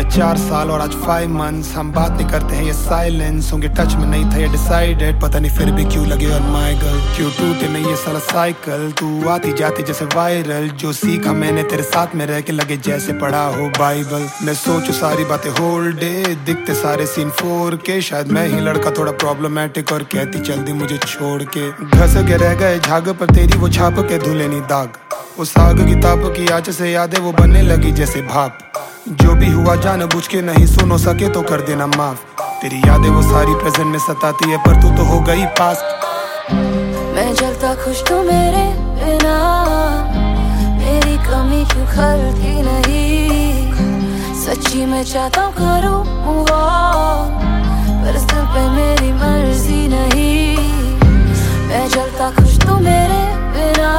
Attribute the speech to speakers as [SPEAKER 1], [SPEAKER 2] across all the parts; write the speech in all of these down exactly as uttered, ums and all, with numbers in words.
[SPEAKER 1] चार साल और आज फाइव मंथ्स हम बात नहीं करते हैं, ये साइलेंस। होंगे टच में नहीं था ये डिसाइडेड, पता नहीं फिर भी क्यों लगे और माय गर्ल क्यों टूटे नहीं ये सारा साइकिल। तू आती जाती जैसे वायरल, जो सीखा मैंने तेरे साथ में रह के लगे जैसे पढ़ा हो बाइबल। मैं सोचू सारी बातें होल डे, दिखते सारे सीन फोर के, शायद मैं ही लड़का थोड़ा प्रॉब्लमैटिक और कहती चल दी मुझे छोड़ के। घस के रह गए झाग पर तेरी वो छाप के धुले नहीं दाग, वो साग की ताप की आँच से यादें वो बनने लगी जैसे भाप। जो भी हुआ जान बुझ के नहीं सुनो सके तो कर देना माफ, तेरी यादें वो सारी प्रेजेंट में सताती है पर तू तो हो गई पास।
[SPEAKER 2] मैं जलता खुश तो मेरे बिना, मेरी कमी क्यों खलती नहीं। सच्ची मैं चाहता हूँ करूँ मूव ऑन, पर इस दिल पे मेरी मर्जी नहीं। मैं जलता खुश तो मेरे बिना,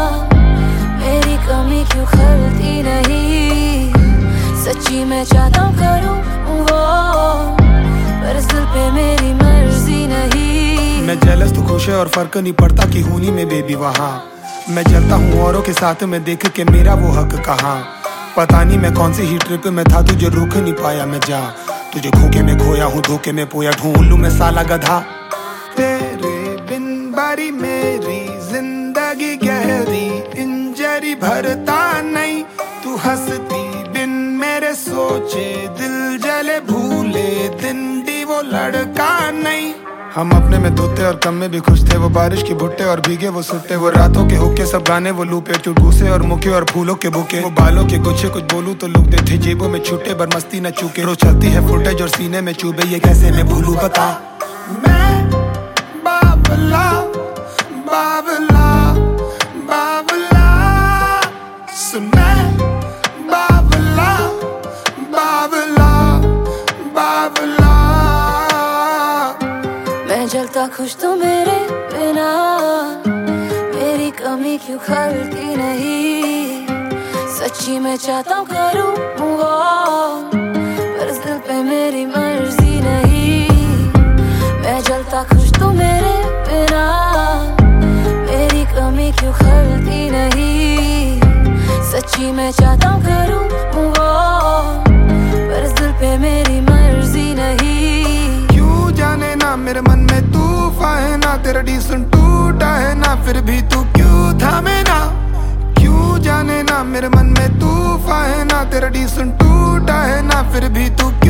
[SPEAKER 2] मेरी कमी क्यों खलती नहीं। सच्ची मैं चाहता हूँ करूँ मूव ऑन, पर इस दिल पे मेरी मर्जी नहीं।
[SPEAKER 1] मैं जेलस तू खुश है और फर्क नहीं पड़ता कि हूं नहीं मैं बेबी वहाँ। मैं जलता हूँ औरों के साथ में देख के मेरा वो हक कहाँ। पता नहीं मैं कौन सी ही ट्रिप में था, तुझे रुक नहीं पाया मैं जा। तुझे खोके में खोया हूँ धोखे में पोया, ढूंढ लूं मैं साला गधा। तेरे बिन बारी मेरी जिंदगी गहरी, इंजरी भरता नहीं तू हंसती बिन मेरे सोचे, दिल जले भूले दिन दी वो लड़का नहीं। हम अपने में धोते और कम में भी खुश थे, वो बारिश की भुट्टे और भीगे वो सुट्टे, वो रातों के हुक्के सब गाने वो लूपे, चुटकुसे और मुखे और फूलों के बुके, वो बालों के गुच्छे कुछ बोलूं तो लुक देते जेबों में छूटे बर मस्ती न चूके। रोज चलती है फुटेज और सीने में चुभे, ये कैसे मैं भूलूं बता। मैं बाबला बाबला बाबला सुन, मैं बाबला बाबला बाबला।
[SPEAKER 2] मैं जलता खुश तो मेरे बिना, मेरी कमी क्यों खलती नहीं। सच्ची मैं चाहता हूँ करूँ मूव ऑन, पर इस दिल पे मेरी मर्जी नहीं। मैं जलता खुश तो मेरे बिना, मेरी कमी क्यों खलती नहीं। सच्ची मैं चाहता हूँ करूँ मूव ऑन, पर इस दिल पे मेरी मर्जी नहीं।
[SPEAKER 1] क्यों जाने ना मेरे मन में तूफान है ना, तेरा डिसीजन टूटा है ना, फिर भी तू क्यों थामे ना। क्यों जाने ना मेरे मन में तूफान है ना, तेरा डिसीजन टूटा है ना, फिर भी तू